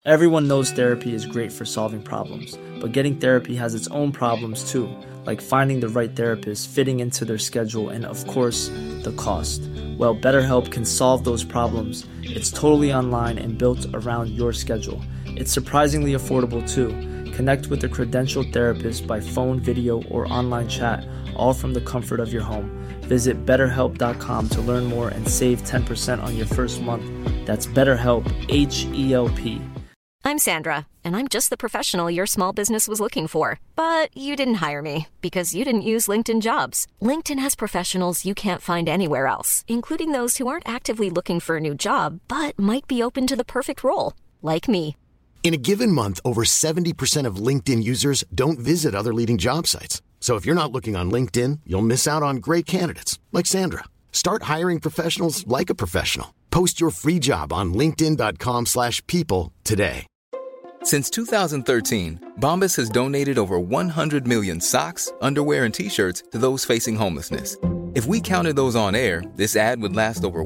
Everyone knows therapy is great for solving problems, but getting therapy has its own problems too, like finding the right therapist, fitting into their schedule, and of course, the cost. Well, BetterHelp can solve those problems. It's totally online and built around your schedule. It's surprisingly affordable too. Connect with a credentialed therapist by phone, video, or online chat, all from the comfort of your home. Visit BetterHelp.com to learn more and save 10% on your first month. That's BetterHelp, H-E-L-P. I'm Sandra, and I'm just the professional your small business was looking for. But you didn't hire me because you didn't use LinkedIn Jobs. LinkedIn has professionals you can't find anywhere else, including those who aren't actively looking for a new job, but might be open to the perfect role, like me. In a given month, over 70% of LinkedIn users don't visit other leading job sites. So if you're not looking on LinkedIn, you'll miss out on great candidates like Sandra. Start hiring professionals like a professional. Post your free job on linkedin.com/people today. Since 2013, Bombas has donated over 100 million socks, underwear, and T-shirts to those facing homelessness. If we counted those on air, this ad would last over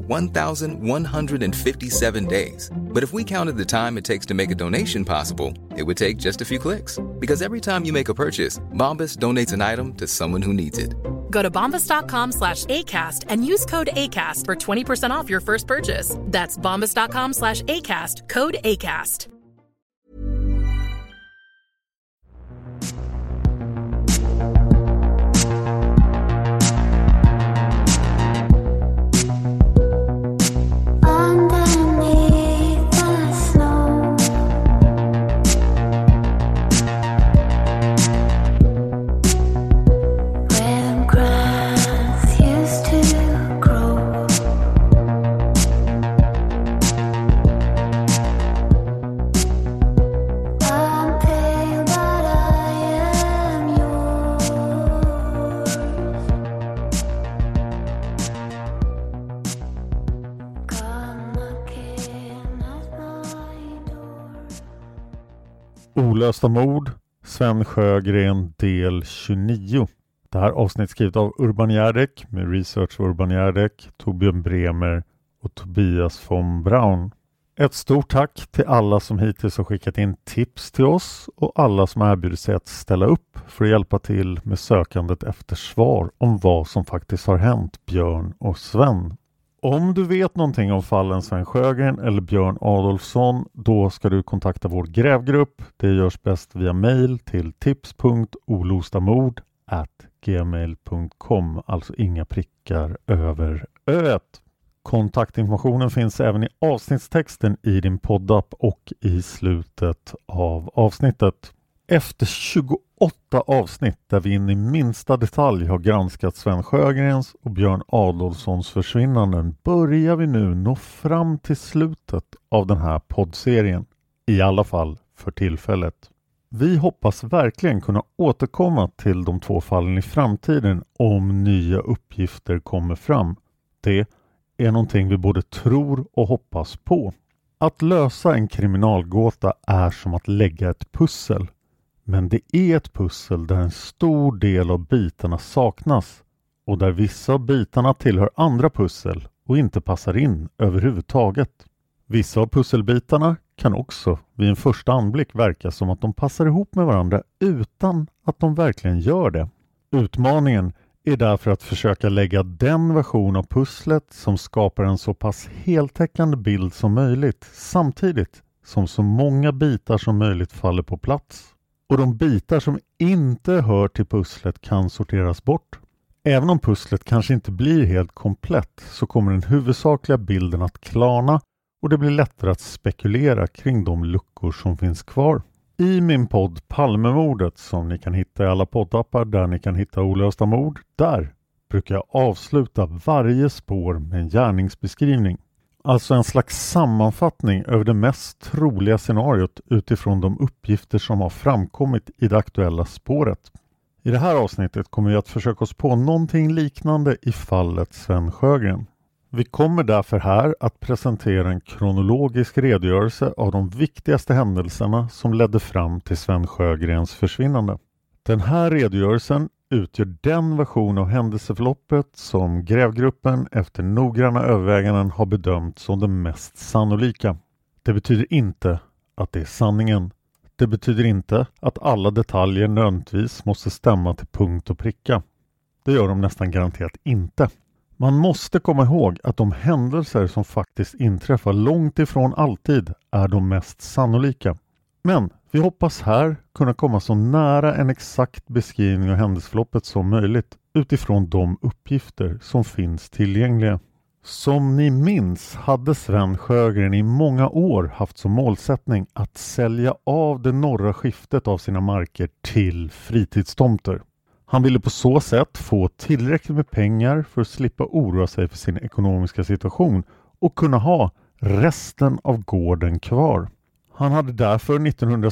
1,157 days. But if we counted the time it takes to make a donation possible, it would take just a few clicks. Because every time you make a purchase, Bombas donates an item to someone who needs it. Go to bombas.com/ACAST and use code ACAST for 20% off your first purchase. That's bombas.com/ACAST, code ACAST. Olösta mord, Sven Sjögren, del 29. Det här avsnitt skrivet av Urban Järdek med research av Urban Järdek, Torbjörn Bremer och Tobias von Braun. Ett stort tack till alla som hittills har skickat in tips till oss och alla som erbjuder sig att ställa upp för att hjälpa till med sökandet efter svar om vad som faktiskt har hänt Björn och Sven. Om du vet någonting om fallen Sven Sjögren eller Björn Adolfsson, då ska du kontakta vår grävgrupp. Det görs bäst via mail till tips.olostamord@gmail.com, alltså inga prickar över öet. Kontaktinformationen finns även i avsnittstexten i din poddapp och i slutet av avsnittet. Efter 28 avsnitt där vi in i minsta detalj har granskat Sven Sjögrens och Björn Adolfssons försvinnanden börjar vi nu nå fram till slutet av den här poddserien. I alla fall för tillfället. Vi hoppas verkligen kunna återkomma till de två fallen i framtiden om nya uppgifter kommer fram. Det är någonting vi både tror och hoppas på. Att lösa en kriminalgåta är som att lägga ett pussel. Men det är ett pussel där en stor del av bitarna saknas och där vissa av bitarna tillhör andra pussel och inte passar in överhuvudtaget. Vissa av pusselbitarna kan också vid en första anblick verka som att de passar ihop med varandra utan att de verkligen gör det. Utmaningen är därför att försöka lägga den version av pusslet som skapar en så pass heltäckande bild som möjligt samtidigt som så många bitar som möjligt faller på plats. Och de bitar som inte hör till pusslet kan sorteras bort. Även om pusslet kanske inte blir helt komplett så kommer den huvudsakliga bilden att klarna och det blir lättare att spekulera kring de luckor som finns kvar. I min podd Palmemordet, som ni kan hitta i alla poddappar där ni kan hitta olösta mord, där brukar jag avsluta varje spår med en gärningsbeskrivning. Alltså en slags sammanfattning över det mest troliga scenariot utifrån de uppgifter som har framkommit i det aktuella spåret. I det här avsnittet kommer vi att försöka oss på någonting liknande i fallet Sven Sjögren. Vi kommer därför här att presentera en kronologisk redogörelse av de viktigaste händelserna som ledde fram till Sven Sjögrens försvinnande. Den här redogörelsen utgör den version av händelseförloppet som grävgruppen efter noggranna överväganden har bedömt som den mest sannolika. Det betyder inte att det är sanningen. Det betyder inte att alla detaljer nödvändigtvis måste stämma till punkt och pricka. Det gör de nästan garanterat inte. Man måste komma ihåg att de händelser som faktiskt inträffar långt ifrån alltid är de mest sannolika. Men vi hoppas här kunna komma så nära en exakt beskrivning av händelseförloppet som möjligt utifrån de uppgifter som finns tillgängliga. Som ni minns hade Sven Sjögren i många år haft som målsättning att sälja av det norra skiftet av sina marker till fritidstomter. Han ville på så sätt få tillräckligt med pengar för att slippa oroa sig för sin ekonomiska situation och kunna ha resten av gården kvar. Han hade därför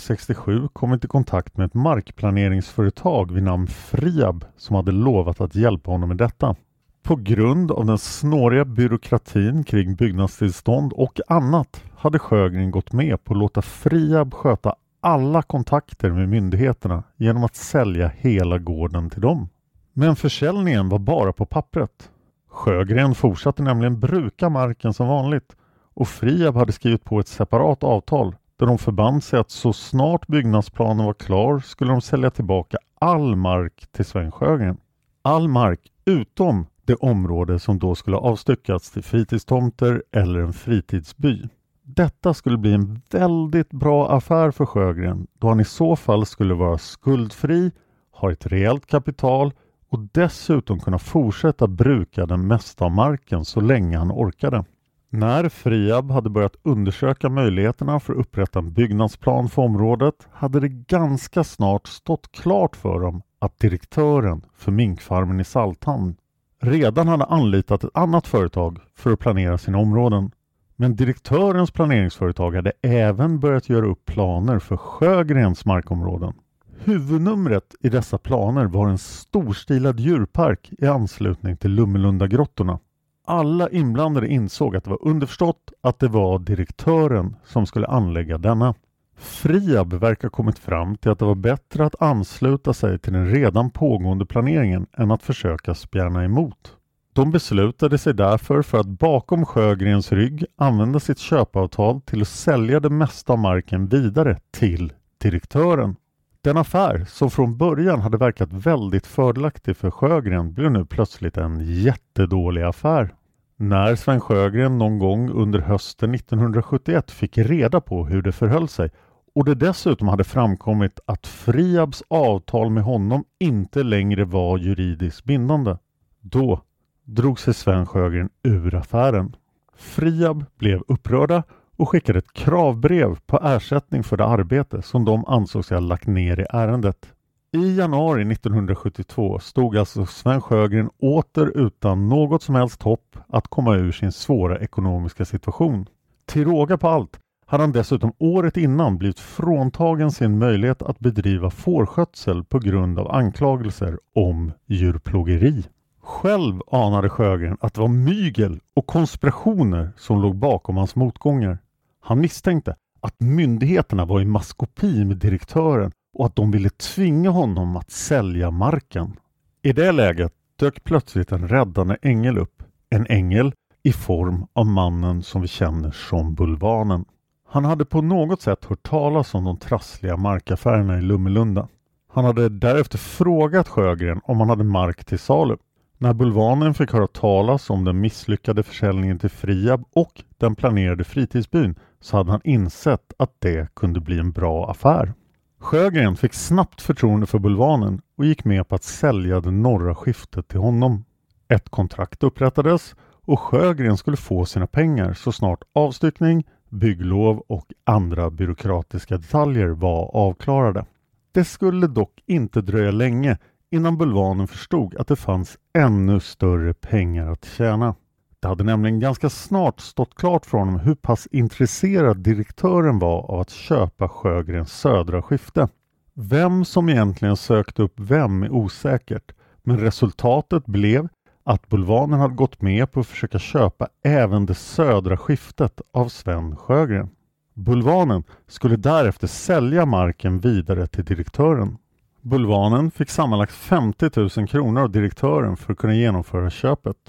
1967 kommit i kontakt med ett markplaneringsföretag vid namn Friab som hade lovat att hjälpa honom med detta. På grund av den snåriga byråkratin kring byggnadstillstånd och annat hade Sjögren gått med på att låta Friab sköta alla kontakter med myndigheterna genom att sälja hela gården till dem. Men försäljningen var bara på pappret. Sjögren fortsatte nämligen bruka marken som vanligt och Friab hade skrivit på ett separat avtal där de förband sig att så snart byggnadsplanen var klar skulle de sälja tillbaka all mark till Sven Sjögren. All mark utom det område som då skulle avstyckats till fritidstomter eller en fritidsby. Detta skulle bli en väldigt bra affär för Sjögren då han i så fall skulle vara skuldfri, ha ett rejält kapital och dessutom kunna fortsätta bruka den mesta av marken så länge han orkade. När Friab hade börjat undersöka möjligheterna för att upprätta en byggnadsplan för området hade det ganska snart stått klart för dem att direktören för minkfarmen i Salthamn redan hade anlitat ett annat företag för att planera sina områden. Men direktörens planeringsföretag hade även börjat göra upp planer för Sjögrens markområden. Huvudnumret i dessa planer var en storstilad djurpark i anslutning till Lummelunda-grottorna. Alla inblandade insåg att det var underförstått att det var direktören som skulle anlägga denna. Friab verkar kommit fram till att det var bättre att ansluta sig till den redan pågående planeringen än att försöka spjärna emot. De beslutade sig därför för att bakom Sjögrens rygg använda sitt köpavtal till att sälja det mesta av marken vidare till direktören. Den affär som från början hade verkat väldigt fördelaktig för Sjögren blev nu plötsligt en jättedålig affär. När Sven Sjögren någon gång under hösten 1971 fick reda på hur det förhöll sig och det dessutom hade framkommit att Friabs avtal med honom inte längre var juridiskt bindande, då drog sig Sven Sjögren ur affären. Friab blev upprörda och skickade ett kravbrev på ersättning för det arbete som de ansåg sig ha lagt ner i ärendet. I januari 1972 stod alltså Sven Sjögren åter utan något som helst hopp att komma ur sin svåra ekonomiska situation. Till råga på allt hade han dessutom året innan blivit fråntagen sin möjlighet att bedriva fårskötsel på grund av anklagelser om djurplågeri. Själv anade Sjögren att det var mygel och konspirationer som låg bakom hans motgångar. Han misstänkte att myndigheterna var i maskopi med direktören och att de ville tvinga honom att sälja marken. I det läget dök plötsligt en räddande ängel upp. En ängel i form av mannen som vi känner som Bulvanen. Han hade på något sätt hört talas om de trassliga markaffärerna i Lummelunda. Han hade därefter frågat Sjögren om han hade mark till salu. När Bulvanen fick höra talas om den misslyckade försäljningen till Friab och den planerade fritidsbyn så hade han insett att det kunde bli en bra affär. Sjögren fick snabbt förtroende för Bulvanen och gick med på att sälja det norra skiftet till honom. Ett kontrakt upprättades och Sjögren skulle få sina pengar så snart avstyckning, bygglov och andra byråkratiska detaljer var avklarade. Det skulle dock inte dröja länge innan Bulvanen förstod att det fanns ännu större pengar att tjäna. Det hade nämligen ganska snart stått klart för honom hur pass intresserad direktören var av att köpa Sjögrens södra skifte. Vem som egentligen sökte upp vem är osäkert, men resultatet blev att Bulvanen hade gått med på att försöka köpa även det södra skiftet av Sven Sjögren. Bulvanen skulle därefter sälja marken vidare till direktören. Bulvanen fick sammanlagt 50 000 kronor av direktören för att kunna genomföra köpet.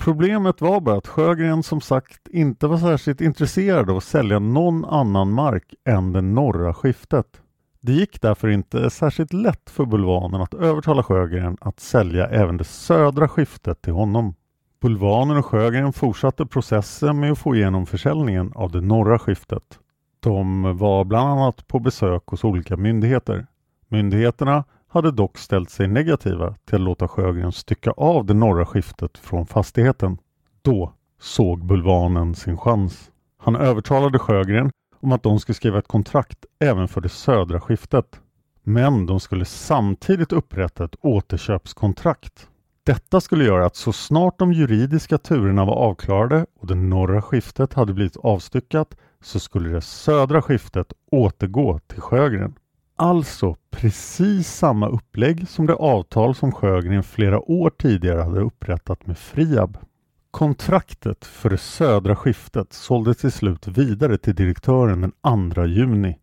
Problemet var bara att Sjögren som sagt inte var särskilt intresserad av att sälja någon annan mark än det norra skiftet. Det gick därför inte särskilt lätt för bulvanen att övertala Sjögren att sälja även det södra skiftet till honom. Bulvanen och Sjögren fortsatte processen med att få igenom försäljningen av det norra skiftet. De var bland annat på besök hos olika myndigheter. Myndigheterna hade dock ställt sig negativa till att låta Sjögren stycka av det norra skiftet från fastigheten. Då såg bulvanen sin chans. Han övertalade Sjögren om att de skulle skriva ett kontrakt även för det södra skiftet. Men de skulle samtidigt upprätta ett återköpskontrakt. Detta skulle göra att så snart de juridiska turerna var avklarade och det norra skiftet hade blivit avstyckat så skulle det södra skiftet återgå till Sjögren. Alltså precis samma upplägg som det avtal som Sjögren flera år tidigare hade upprättat med Friab. Kontraktet för det södra skiftet såldes till slut vidare till direktören den 2 juni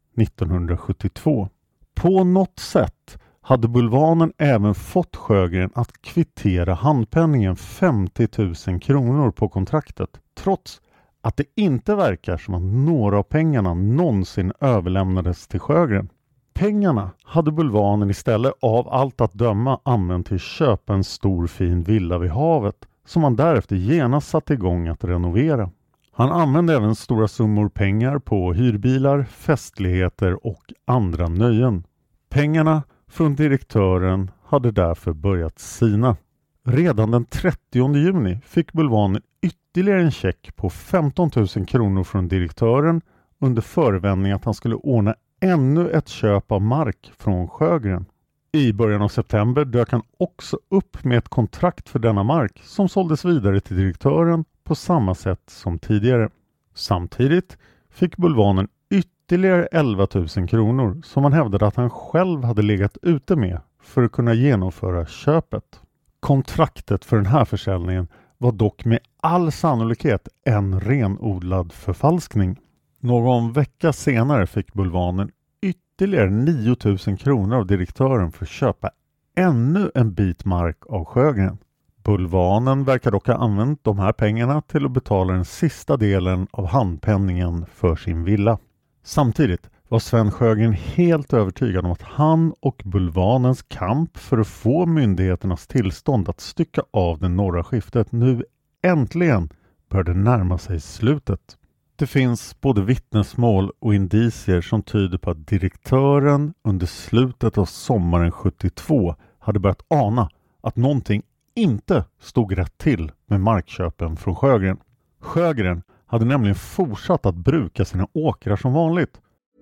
1972. På något sätt hade bulvanen även fått Sjögren att kvittera handpenningen 50 000 kronor på kontraktet, trots att det inte verkar som att några av pengarna någonsin överlämnades till Sjögren. Pengarna hade bulvanen istället av allt att döma använt till att köpa en stor fin villa vid havet som han därefter genast satte igång att renovera. Han använde även stora summor pengar på hyrbilar, festligheter och andra nöjen. Pengarna från direktören hade därför börjat sina. Redan den 30 juni fick bulvanen ytterligare en check på 15 000 kronor från direktören under förevändning att han skulle ordna ännu ett köp av mark från Sjögren. I början av september dök han också upp med ett kontrakt för denna mark som såldes vidare till direktören på samma sätt som tidigare. Samtidigt fick bulvanen ytterligare 11 000 kronor som han hävdade att han själv hade legat ute med för att kunna genomföra köpet. Kontraktet för den här försäljningen var dock med all sannolikhet en renodlad förfalskning. Någon vecka senare fick bulvanen ytterligare 9 000 kronor av direktören för att köpa ännu en bit mark av Sjögren. Bulvanen verkar dock ha använt de här pengarna till att betala den sista delen av handpenningen för sin villa. Samtidigt var Sven Sjögren helt övertygad om att han och bulvanens kamp för att få myndigheternas tillstånd att stycka av det norra skiftet nu äntligen började närma sig slutet. Det finns både vittnesmål och indicier som tyder på att direktören under slutet av sommaren 72 hade börjat ana att någonting inte stod rätt till med markköpen från Sjögren. Sjögren hade nämligen fortsatt att bruka sina åkrar som vanligt.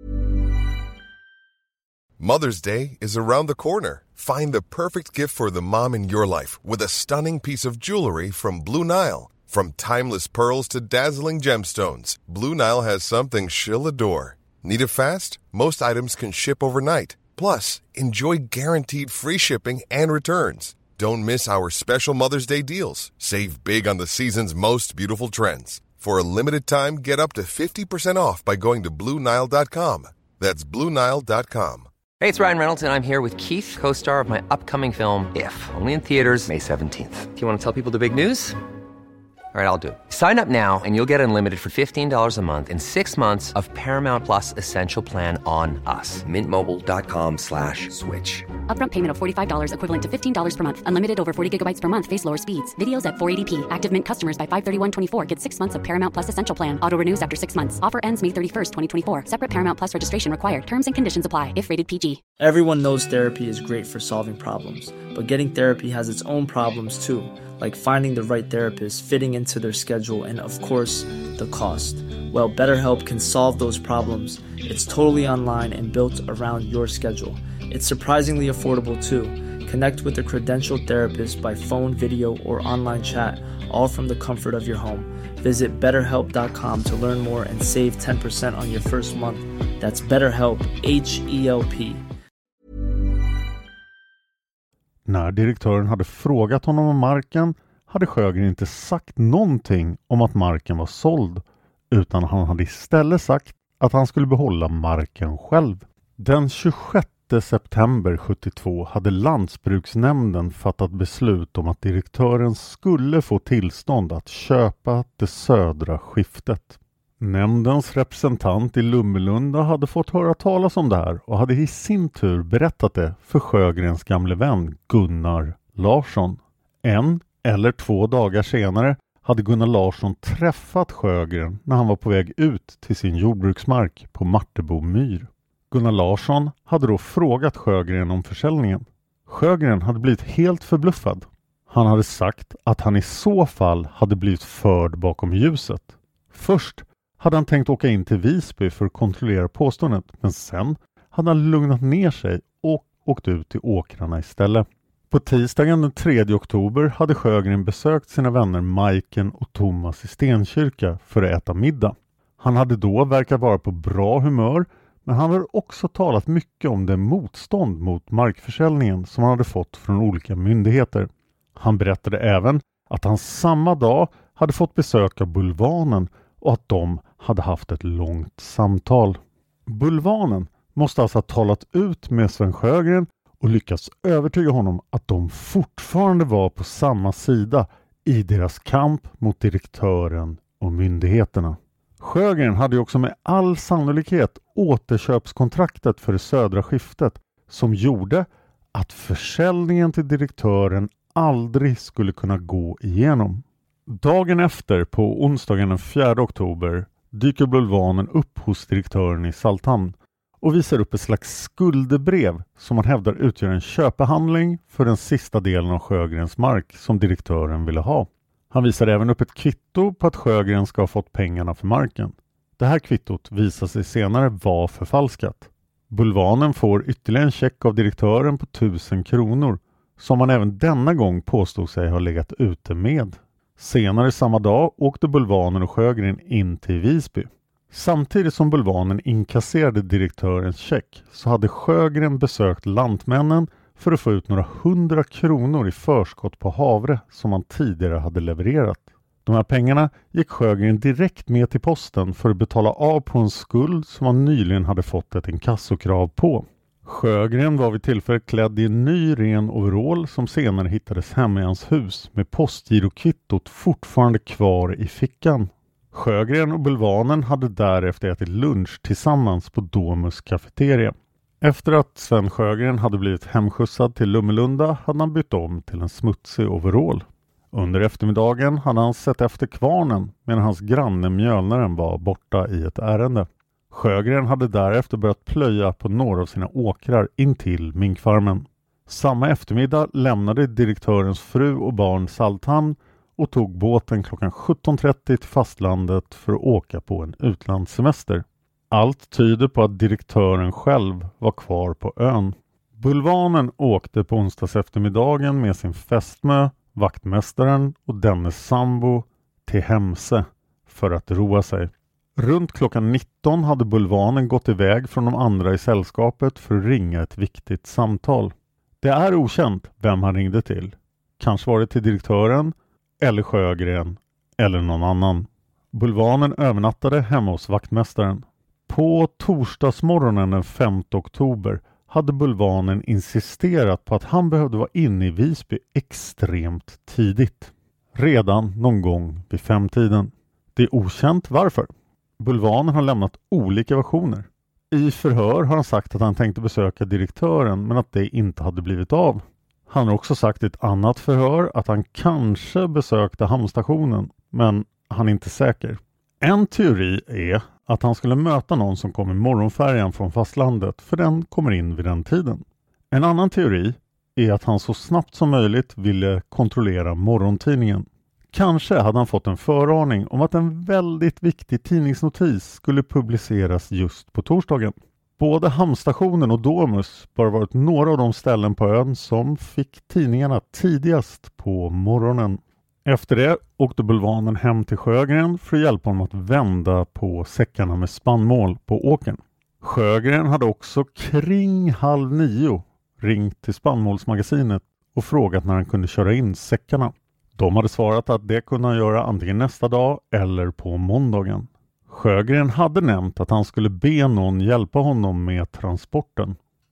Mother's Day is around the corner. Find the perfect gift for the mom in your life with a stunning piece of jewelry from Blue Nile. From timeless pearls to dazzling gemstones, Blue Nile has something she'll adore. Need it fast? Most items can ship overnight. Plus, enjoy guaranteed free shipping and returns. Don't miss our special Mother's Day deals. Save big on the season's most beautiful trends. For a limited time, get up to 50% off by going to BlueNile.com. That's BlueNile.com. Hey, it's Ryan Reynolds, and I'm here with Keith, co-star of my upcoming film, If, only in theaters May 17th. Do you want to tell people the big news? All right, I'll do it. Sign up now and you'll get unlimited for $15 a month and 6 months of Paramount Plus Essential Plan on us. MintMobile.com/switch. Upfront payment of $45 equivalent to $15 per month. Unlimited over 40 gigabytes per month. Face lower speeds. Videos at 480p. Active Mint customers by 531.24 get 6 months of Paramount Plus Essential Plan. Auto renews after 6 months. Offer ends May 31st, 2024. Separate Paramount Plus registration required. Terms and conditions apply if rated PG. Everyone knows therapy is great for solving problems, but getting therapy has its own problems too, like finding the right therapist, fitting into their schedule, and of course, the cost. Well, BetterHelp can solve those problems. It's totally online and built around your schedule. It's surprisingly affordable too. Connect with a credentialed therapist by phone, video, or online chat, all from the comfort of your home. Visit BetterHelp.com to learn more and save 10% on your first month. That's BetterHelp, H-E-L-P. När direktören hade frågat honom om marken hade Sjögren inte sagt någonting om att marken var såld, utan han hade istället sagt att han skulle behålla marken själv. Den 26 september 72 hade Landsbruksnämnden fattat beslut om att direktören skulle få tillstånd att köpa det södra skiftet. Nämndens representant i Lummelunda hade fått höra talas om det här och hade i sin tur berättat det för Sjögrens gamle vän Gunnar Larsson. 1 eller 2 dagar senare hade Gunnar Larsson träffat Sjögren när han var på väg ut till sin jordbruksmark på Martebo myr. Gunnar Larsson hade då frågat Sjögren om försäljningen. Sjögren hade blivit helt förbluffad. Han hade sagt att han i så fall hade blivit förd bakom ljuset. Först hade han tänkt åka in till Visby för att kontrollera påståendet, men sen hade han lugnat ner sig och åkt ut till åkrarna istället. På tisdagen den 3 oktober hade Sjögren besökt sina vänner Majken och Thomas i Stenkyrka för att äta middag. Han hade då verkat vara på bra humör, men han hade också talat mycket om det motstånd mot markförsäljningen som han hade fått från olika myndigheter. Han berättade även att han samma dag hade fått besöka Bulvanen och att de hade haft ett långt samtal. Bulvanen måste alltså ha talat ut med Sven Sjögren och lyckats övertyga honom att de fortfarande var på samma sida i deras kamp mot direktören och myndigheterna. Sjögren hade ju också med all sannolikhet återköpskontraktet för det södra skiftet som gjorde att försäljningen till direktören aldrig skulle kunna gå igenom. Dagen efter, på onsdagen den 4 oktober, dyker Bulvanen upp hos direktören i Salthamn och visar upp ett slags skuldebrev som man hävdar utgör en köpehandling för den sista delen av Sjögrens mark som direktören ville ha. Han visar även upp ett kvitto på att Sjögren ska ha fått pengarna för marken. Det här kvittot visar sig senare vara förfalskat. Bulvanen får ytterligare en check av direktören på 1000 kronor som han även denna gång påstod sig ha legat ute med. Senare samma dag åkte Bulvanen och Sjögren in till Visby. Samtidigt som Bulvanen inkasserade direktörens check så hade Sjögren besökt Lantmännen för att få ut några 100 kronor i förskott på havre som han tidigare hade levererat. De här pengarna gick Sjögren direkt med till posten för att betala av på en skuld som han nyligen hade fått ett inkassokrav på. Sjögren var vid tillfället klädd i en ny ren overall som senare hittades hemma i hans hus med postgirokvittot fortfarande kvar i fickan. Sjögren och Bulvanen hade därefter ätit lunch tillsammans på Domus kafeteria. Efter att Sven Sjögren hade blivit hemskjutsad till Lummelunda hade han bytt om till en smutsig overall. Under eftermiddagen hade han sett efter kvarnen medan hans granne mjölnaren var borta i ett ärende. Sjögren hade därefter börjat plöja på några av sina åkrar intill minkfarmen. Samma eftermiddag lämnade direktörens fru och barn Salthamn och tog båten klockan 17.30 till fastlandet för att åka på en utlandssemester. Allt tyder på att direktören själv var kvar på ön. Bulvanen åkte på onsdags eftermiddagen med sin fästmö, vaktmästaren och dennes sambo till Hemse för att roa sig. Runt klockan 19 hade Bulvanen gått iväg från de andra i sällskapet för att ringa ett viktigt samtal. Det är okänt vem han ringde till. Kanske var det till direktören eller Sjögren eller någon annan. Bulvanen övernattade hemma hos vaktmästaren. På torsdagsmorgonen den 5 oktober hade Bulvanen insisterat på att han behövde vara inne i Visby extremt tidigt. Redan någon gång vid 5-tiden. Det är okänt varför. Bulvanen har lämnat olika versioner. I förhör har han sagt att han tänkte besöka direktören men att det inte hade blivit av. Han har också sagt i ett annat förhör att han kanske besökte hamnstationen men han är inte säker. En teori är att han skulle möta någon som kom i morgonfärjan från fastlandet för den kommer in vid den tiden. En annan teori är att han så snabbt som möjligt ville kontrollera morgontidningen. Kanske hade han fått en föraning om att en väldigt viktig tidningsnotis skulle publiceras just på torsdagen. Både hamnstationen och Domus bara varit några av de ställen på ön som fick tidningarna tidigast på morgonen. Efter det åkte Bulvanen hem till Sjögren för att hjälpa honom att vända på säckarna med spannmål på åkern. Sjögren hade också kring 8:30 ringt till spannmålsmagasinet och frågat när han kunde köra in säckarna. De hade svarat att det kunde han göra antingen nästa dag eller på måndagen. Sjögren hade nämnt att han skulle be någon hjälpa honom med transporten.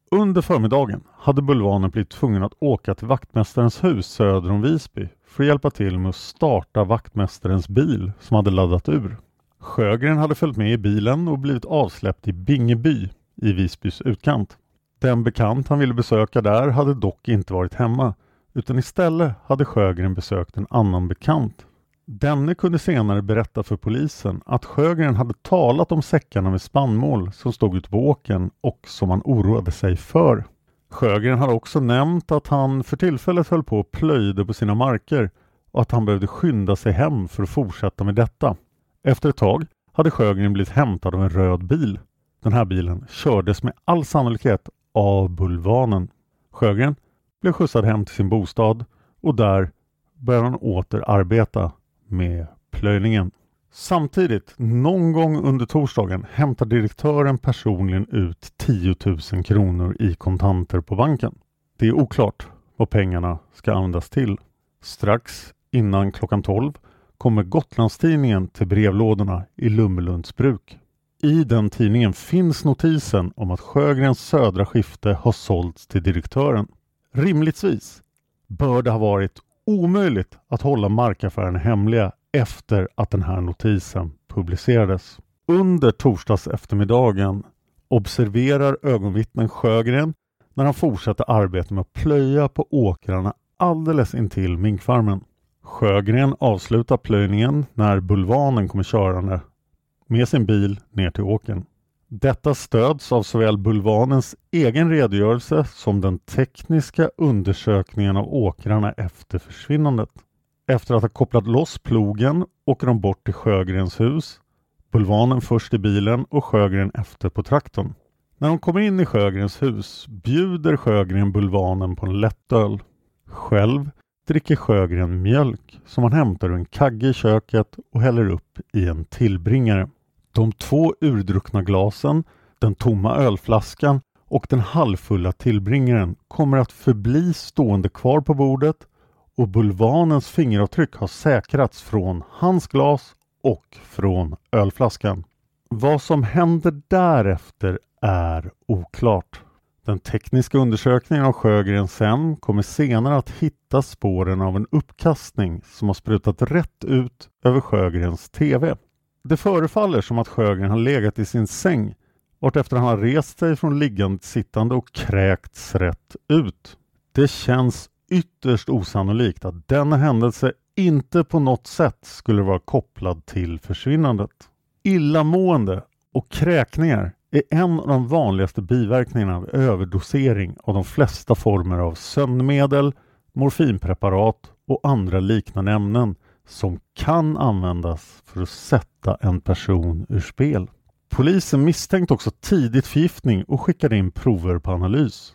Under förmiddagen hade bulvanen blivit tvungen att åka till vaktmästarens hus söder om Visby för att hjälpa till med att starta vaktmästarens bil som hade laddat ur. Sjögren hade följt med i bilen och blivit avsläppt i Bingeby i Visbys utkant. Den bekant han ville besöka där hade dock inte varit hemma, utan istället hade Sjögren besökt en annan bekant. Denne kunde senare berätta för polisen att Sjögren hade talat om säckarna med spannmål som stod ute på åkern och som han oroade sig för. Sjögren hade också nämnt att han för tillfället höll på och plöjde på sina marker och att han behövde skynda sig hem för att fortsätta med detta. Efter ett tag hade Sjögren blivit hämtad av en röd bil. Den här bilen kördes med all sannolikhet av bulvanen. Sjögren blev skjutsad hem till sin bostad och där började han åter arbeta med plöjningen. Samtidigt, någon gång under torsdagen, hämtar direktören personligen ut 10 000 kronor i kontanter på banken. Det är oklart vad pengarna ska användas till. Strax innan klockan 12 kommer Gotlandstidningen till brevlådorna i Lummelunds bruk. I den tidningen finns notisen om att Sjögrens södra skifte har sålts till direktören. Rimligtvis bör det ha varit omöjligt att hålla markaffären hemliga efter att den här notisen publicerades. Under torsdags eftermiddagen observerar ögonvittnen Sjögren när han fortsätter arbeta med att plöja på åkrarna alldeles intill minkfarmen. Sjögren avslutar plöjningen när bulvanen kommer körande med sin bil ner till åkern. Detta stöds av såväl bulvanens egen redogörelse som den tekniska undersökningen av åkrarna efter försvinnandet. Efter att ha kopplat loss plogen åker de bort till Sjögrens hus. Bulvanen först i bilen och Sjögren efter på traktorn. När de kommer in i Sjögrens hus bjuder Sjögren bulvanen på en lättöl. Själv dricker Sjögren mjölk som han hämtar ur en kagge i köket och häller upp i en tillbringare. De 2 urdruckna glasen, den tomma ölflaskan och den halvfulla tillbringaren kommer att förbli stående kvar på bordet och bulvanens fingeravtryck har säkrats från hans glas och från ölflaskan. Vad som händer därefter är oklart. Den tekniska undersökningen av Sjögren sen kommer senare att hitta spåren av en uppkastning som har sprutat rätt ut över Sjögrens tv. Det förefaller som att Sjögren har legat i sin säng vartefter han har rest sig från liggande sittande och kräkts rätt ut. Det känns ytterst osannolikt att denna händelse inte på något sätt skulle vara kopplad till försvinnandet. Illamående och kräkningar är en av de vanligaste biverkningarna av överdosering av de flesta former av sömnmedel, morfinpreparat och andra liknande ämnen som kan användas för att sätta en person ur spel. Polisen misstänkte också tidigt förgiftning och skickade in prover på analys.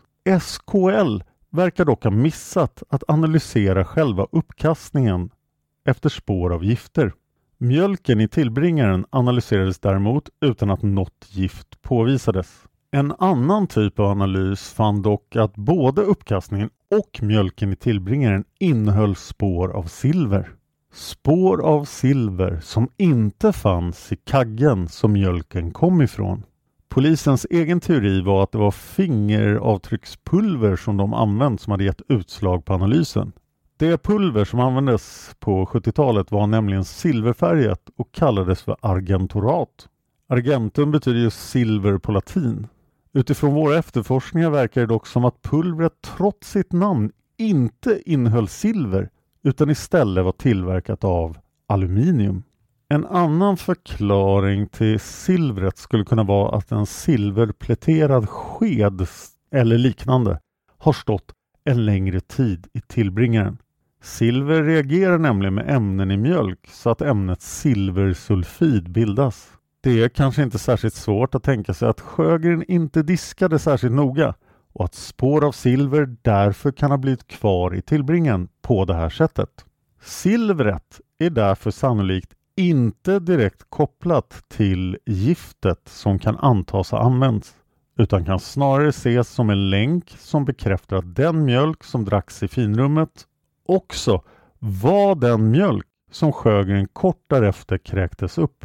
SKL verkar dock ha missat att analysera själva uppkastningen efter spår av gifter. Mjölken i tillbringaren analyserades däremot utan att något gift påvisades. En annan typ av analys fann dock att både uppkastningen och mjölken i tillbringaren innehöll spår av silver. Spår av silver som inte fanns i kaggen som mjölken kom ifrån. Polisens egen teori var att det var fingeravtryckspulver som de använt som hade gett utslag på analysen. Det pulver som användes på 70-talet var nämligen silverfärgat och kallades för argentorat. Argentum betyder ju silver på latin. Utifrån våra efterforskningar verkar det dock som att pulvret trots sitt namn inte innehöll silver utan istället var tillverkat av aluminium. En annan förklaring till silvret skulle kunna vara att en silverpläterad sked eller liknande har stått en längre tid i tillbringaren. Silver reagerar nämligen med ämnen i mjölk så att ämnet silversulfid bildas. Det är kanske inte särskilt svårt att tänka sig att Sjögren inte diskade särskilt noga och att spår av silver därför kan ha blivit kvar i tillbringaren på det här sättet. Silvret är därför sannolikt inte direkt kopplat till giftet som kan antas ha använts, utan kan snarare ses som en länk som bekräftar att den mjölk som dracks i finrummet också var den mjölk som Sjögren kort därefter kräktes upp.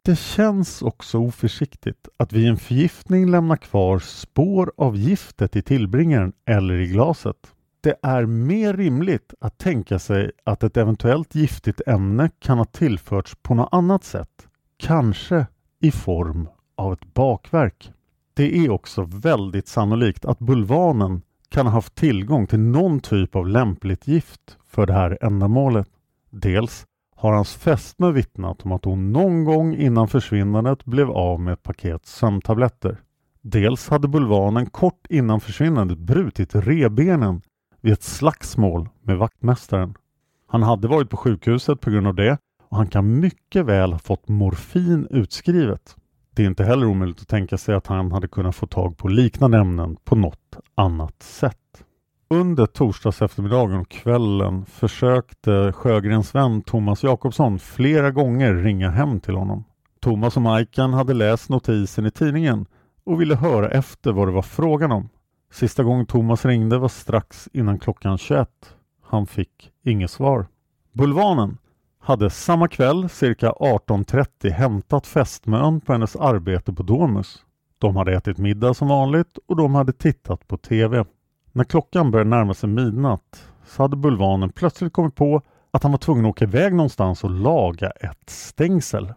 Det känns också oförsiktigt att vid en förgiftning lämna kvar spår av giftet i tillbringaren eller i glaset. Det är mer rimligt att tänka sig att ett eventuellt giftigt ämne kan ha tillförts på något annat sätt. Kanske i form av ett bakverk. Det är också väldigt sannolikt att bulvanen kan ha haft tillgång till någon typ av lämpligt gift för det här ändamålet. Dels har hans fästmö vittnat om att hon någon gång innan försvinnandet blev av med ett paket sömntabletter. Dels hade bulvanen kort innan försvinnandet brutit revbenen vid ett slagsmål med vaktmästaren. Han hade varit på sjukhuset på grund av det och han kan mycket väl ha fått morfin utskrivet. Det är inte heller omöjligt att tänka sig att han hade kunnat få tag på liknande ämnen på något annat sätt. Under torsdags eftermiddagen och kvällen försökte Sjögrens vän Thomas Jakobsson flera gånger ringa hem till honom. Thomas och Majkan hade läst notisen i tidningen och ville höra efter vad det var frågan om. Sista gången Thomas ringde var strax innan klockan 21. Han fick inget svar. Bulvanen hade samma kväll cirka 18:30 hämtat fästmön på hennes arbete på Domus. De hade ätit middag som vanligt och de hade tittat på tv. När klockan började närma sig midnatt så hade bulvanen plötsligt kommit på att han var tvungen att åka iväg någonstans och laga ett stängsel.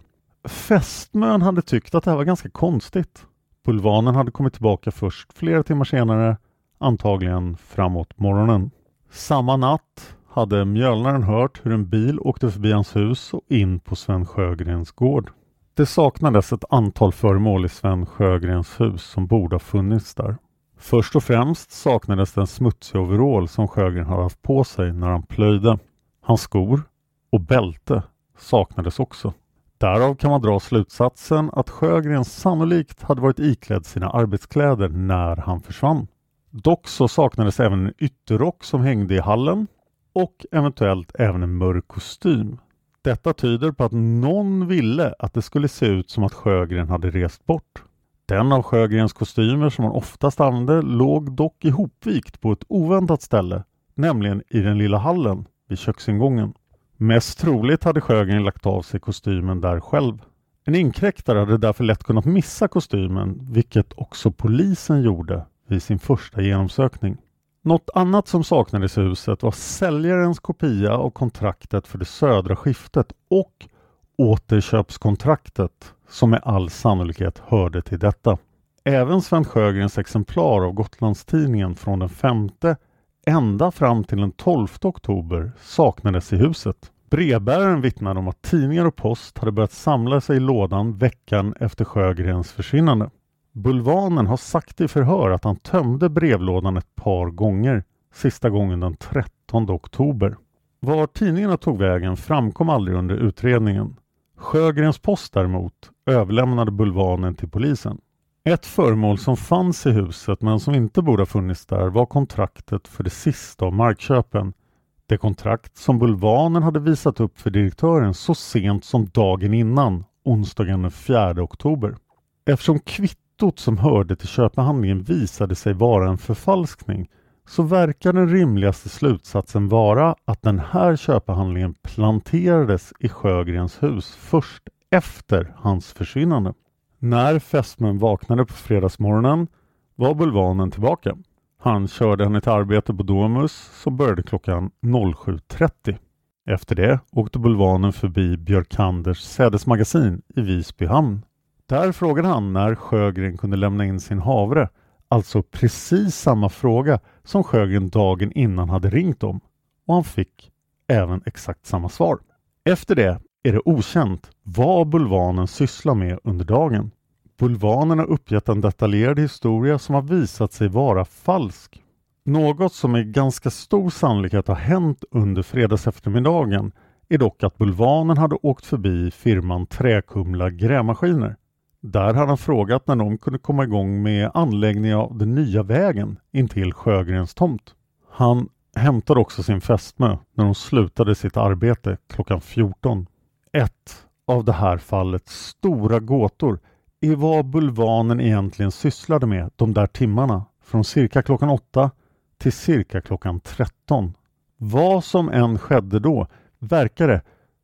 Fästmön hade tyckt att det här var ganska konstigt. Bulvanen hade kommit tillbaka först flera timmar senare, antagligen framåt morgonen. Samma natt hade mjölnaren hört hur en bil åkte förbi hans hus och in på Sven Sjögrens gård. Det saknades ett antal föremål i Sven Sjögrens hus som borde ha funnits där. Först och främst saknades den smutsiga overall som Sjögren hade haft på sig när han plöjde. Hans skor och bälte saknades också. Därav kan man dra slutsatsen att Sjögren sannolikt hade varit iklädd sina arbetskläder när han försvann. Dock så saknades även en ytterrock som hängde i hallen och eventuellt även en mörk kostym. Detta tyder på att någon ville att det skulle se ut som att Sjögren hade rest bort. Den av Sjögrens kostymer som han oftast använde låg dock ihopvikt på ett oväntat ställe, nämligen i den lilla hallen vid köksingången. Mest troligt hade Sjögren lagt av sig kostymen där själv. En inkräktare hade därför lätt kunnat missa kostymen, vilket också polisen gjorde vid sin första genomsökning. Något annat som saknades i huset var säljarens kopia av kontraktet för det södra skiftet och återköpskontraktet som med all sannolikhet hörde till detta. Även Sven Sjögrens exemplar av Gotlandstidningen från den 5:e ända fram till den 12 oktober saknades i huset. Brevbäraren vittnade om att tidningar och post hade börjat samla sig i lådan veckan efter Sjögrens försvinnande. Bulvanen har sagt i förhör att han tömde brevlådan ett par gånger, sista gången den 13 oktober. Var tidningarna tog vägen framkom aldrig under utredningen. Sjögrens post däremot överlämnade bulvanen till polisen. Ett föremål som fanns i huset men som inte borde ha funnits där var kontraktet för det sista av markköpen. Det kontrakt som bulvanen hade visat upp för direktören så sent som dagen innan, onsdagen den 4 oktober. Eftersom kvittot som hörde till köpehandlingen visade sig vara en förfalskning så verkar den rimligaste slutsatsen vara att den här köpehandlingen planterades i Sjögrens hus först efter hans försvinnande. När fästmön vaknade på fredagsmorgonen var bulvanen tillbaka. Han körde henne till arbete på Domus som började klockan 07:30. Efter det åkte bulvanen förbi Björkanders sädesmagasin i Visby hamn. Där frågade han när Sjögren kunde lämna in sin havre, alltså precis samma fråga som Sjögren dagen innan hade ringt om. Och han fick även exakt samma svar. Efter det är det okänt vad bulvanen sysslar med under dagen. Bulvanen har uppgett en detaljerad historia som har visat sig vara falsk. Något som är ganska stor sannolikhet har hänt under fredags eftermiddagen är dock att bulvanen hade åkt förbi firman Träkumla grävmaskiner. Där hade han frågat när de kunde komma igång med anläggning av den nya vägen intill Sjögrens tomt. Han hämtade också sin fästmö när de slutade sitt arbete klockan 14. Ett av det här fallets stora gåtor är vad bulvanen egentligen sysslade med de där timmarna från cirka klockan 8 till cirka klockan 13. Vad som än skedde då verkar det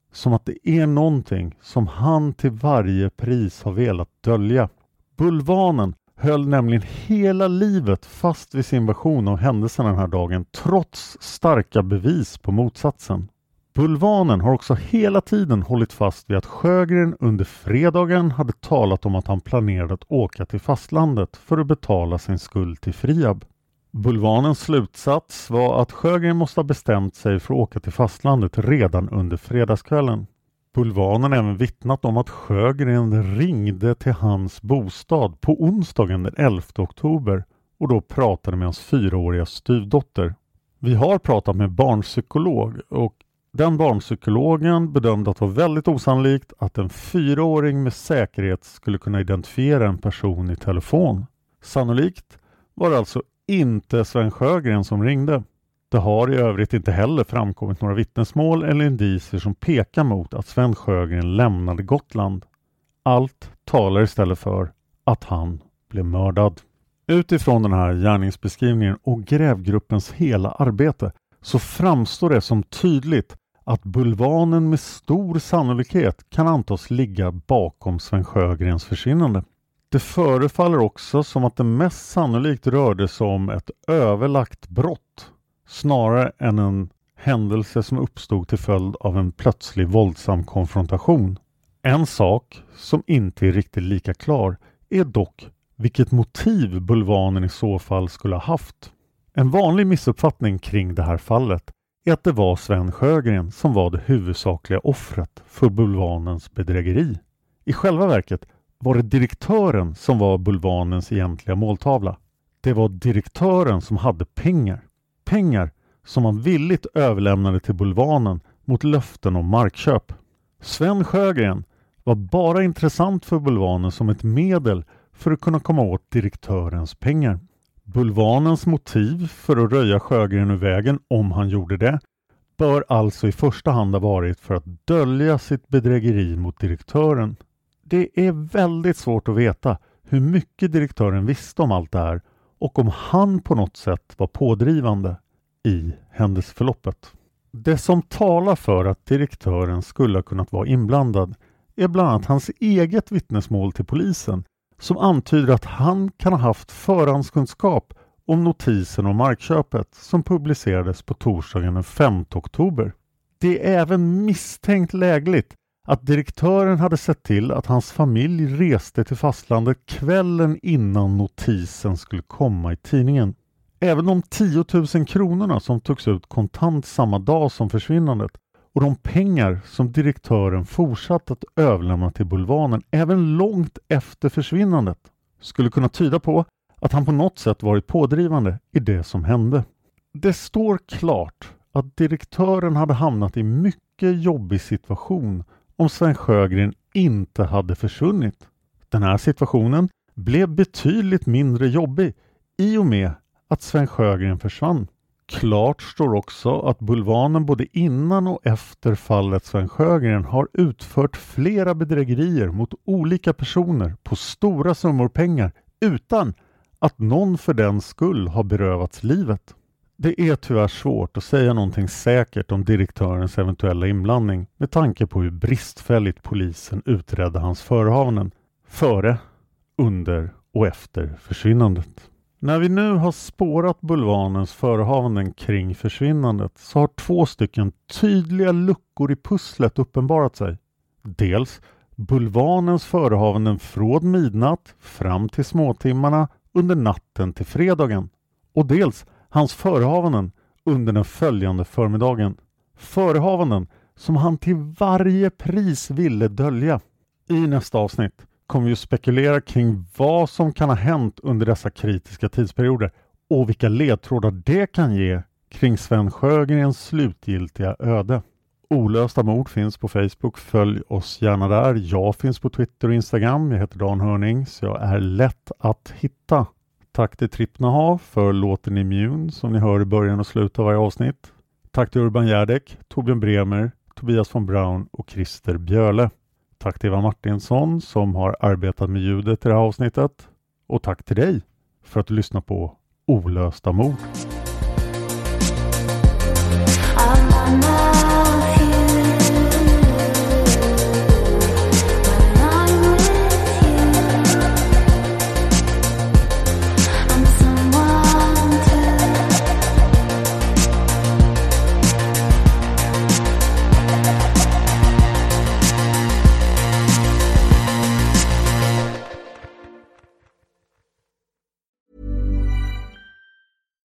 Som att det är någonting som han till varje pris har velat dölja. Bulvanen höll nämligen hela livet fast vid sin version av händelsen den här dagen trots starka bevis på motsatsen. Bulvanen har också hela tiden hållit fast vid att Sjögren under fredagen hade talat om att han planerade att åka till fastlandet för att betala sin skuld till Friab. Bulvanens slutsats var att Sjögren måste ha bestämt sig för att åka till fastlandet redan under fredagskvällen. Bulvanen har även vittnat om att Sjögren ringde till hans bostad på onsdagen den 11 oktober och då pratade med hans 4-åriga styvdotter. Vi har pratat med barnpsykolog och den barnpsykologen bedömde att det var väldigt osannolikt att en 4-åring med säkerhet skulle kunna identifiera en person i telefon. Sannolikt var det alltså inte Sven Sjögren som ringde. Det har i övrigt inte heller framkommit några vittnesmål eller indicier som pekar mot att Sven Sjögren lämnade Gotland. Allt talar istället för att han blev mördad. Utifrån den här gärningsbeskrivningen och grävgruppens hela arbete så framstår det som tydligt att bulvanen med stor sannolikhet kan antas ligga bakom Sven Sjögrens försvinnande. Det förefaller också som att det mest sannolikt rörde sig om ett överlagt brott snarare än en händelse som uppstod till följd av en plötslig våldsam konfrontation. En sak som inte är riktigt lika klar är dock vilket motiv bulvanen i så fall skulle ha haft. En vanlig missuppfattning kring det här fallet är att det var Sven Sjögren som var det huvudsakliga offret för bulvanens bedrägeri. I själva verket var det direktören som var bulvanens egentliga måltavla. Det var direktören som hade pengar. Pengar som han villigt överlämnade till bulvanen mot löften om markköp. Sven Sjögren var bara intressant för bulvanen som ett medel för att kunna komma åt direktörens pengar. Bulvanens motiv för att röja Sjögren ur vägen, om han gjorde det, bör alltså i första hand ha varit för att dölja sitt bedrägeri mot direktören. Det är väldigt svårt att veta hur mycket direktören visste om allt det här och om han på något sätt var pådrivande i händelseförloppet. Det som talar för att direktören skulle ha kunnat vara inblandad är bland annat hans eget vittnesmål till polisen som antyder att han kan ha haft förhandskunskap om notisen om markköpet som publicerades på torsdagen den 5 oktober. Det är även misstänkt lägligt att direktören hade sett till att hans familj reste till fastlandet kvällen innan notisen skulle komma i tidningen. Även de 10 000 kronorna som togs ut kontant samma dag som försvinnandet och de pengar som direktören fortsatt att överlämna till bulvanen även långt efter försvinnandet skulle kunna tyda på att han på något sätt varit pådrivande i det som hände. Det står klart att direktören hade hamnat i mycket jobbig situation om Sven Sjögren inte hade försvunnit. Den här situationen blev betydligt mindre jobbig i och med att Sven Sjögren försvann. Klart står också att bulvanen både innan och efter fallet Sven Sjögren har utfört flera bedrägerier mot olika personer på stora summor pengar utan att någon för den skull har berövats livet. Det är tyvärr svårt att säga någonting säkert om direktörens eventuella inblandning med tanke på hur bristfälligt polisen utredde hans förehavanden före, under och efter försvinnandet. När vi nu har spårat bulvanens förehavanden kring försvinnandet så har 2 stycken tydliga luckor i pusslet uppenbarat sig. Dels bulvanens förehavanden från midnatt fram till småtimmarna under natten till fredagen och dels hans förehavanden under den följande förmiddagen. Förehavanden som han till varje pris ville dölja. I nästa avsnitt kommer vi att spekulera kring vad som kan ha hänt under dessa kritiska tidsperioder och vilka ledtrådar det kan ge kring Sven Sjögrens slutgiltiga öde. Olösta mord finns på Facebook, följ oss gärna där. Jag finns på Twitter och Instagram, jag heter Dan Hörning så jag är lätt att hitta. Tack till Trippnaha för låten Immune som ni hör i början och slutet av varje avsnitt. Tack till Urban Järdek, Torbjörn Bremer, Tobias von Braun och Christer Björle. Tack till Eva Martinsson som har arbetat med ljudet i det här avsnittet. Och tack till dig för att du lyssnar på Olösta mord.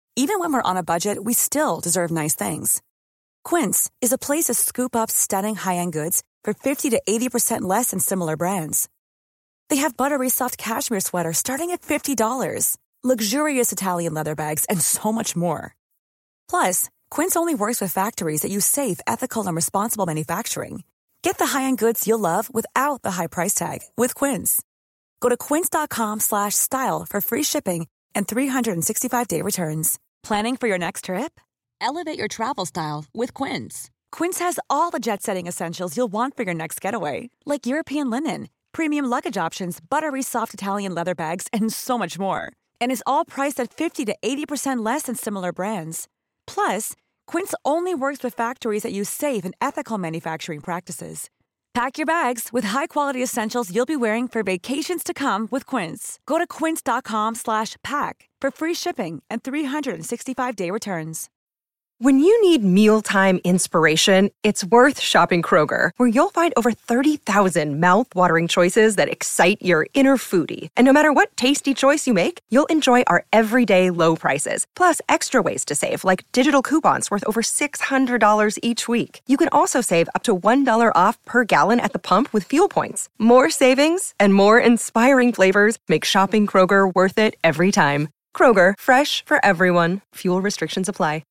Even when we're on a budget, we still deserve nice things. Quince is a place to scoop up stunning high-end goods for 50 to 80% less than similar brands. They have buttery soft cashmere sweaters starting at $50, luxurious Italian leather bags, and so much more. Plus, Quince only works with factories that use safe, ethical, and responsible manufacturing. Get the high-end goods you'll love without the high price tag with Quince. Go to quince.com/style for free shipping and 365-day returns. Planning for your next trip? Elevate your travel style with Quince. Quince has all the jet-setting essentials you'll want for your next getaway, like European linen, premium luggage options, buttery soft Italian leather bags, and so much more. And is all priced at 50 to 80% less than similar brands. Plus, Quince only works with factories that use safe and ethical manufacturing practices. Pack your bags with high-quality essentials you'll be wearing for vacations to come with Quince. Go to quince.com/pack for free shipping and 365-day returns. When you need mealtime inspiration, it's worth shopping Kroger, where you'll find over 30,000 mouth-watering choices that excite your inner foodie. And no matter what tasty choice you make, you'll enjoy our everyday low prices, plus extra ways to save, like digital coupons worth over $600 each week. You can also save up to $1 off per gallon at the pump with fuel points. More savings and more inspiring flavors make shopping Kroger worth it every time. Kroger, fresh for everyone. Fuel restrictions apply.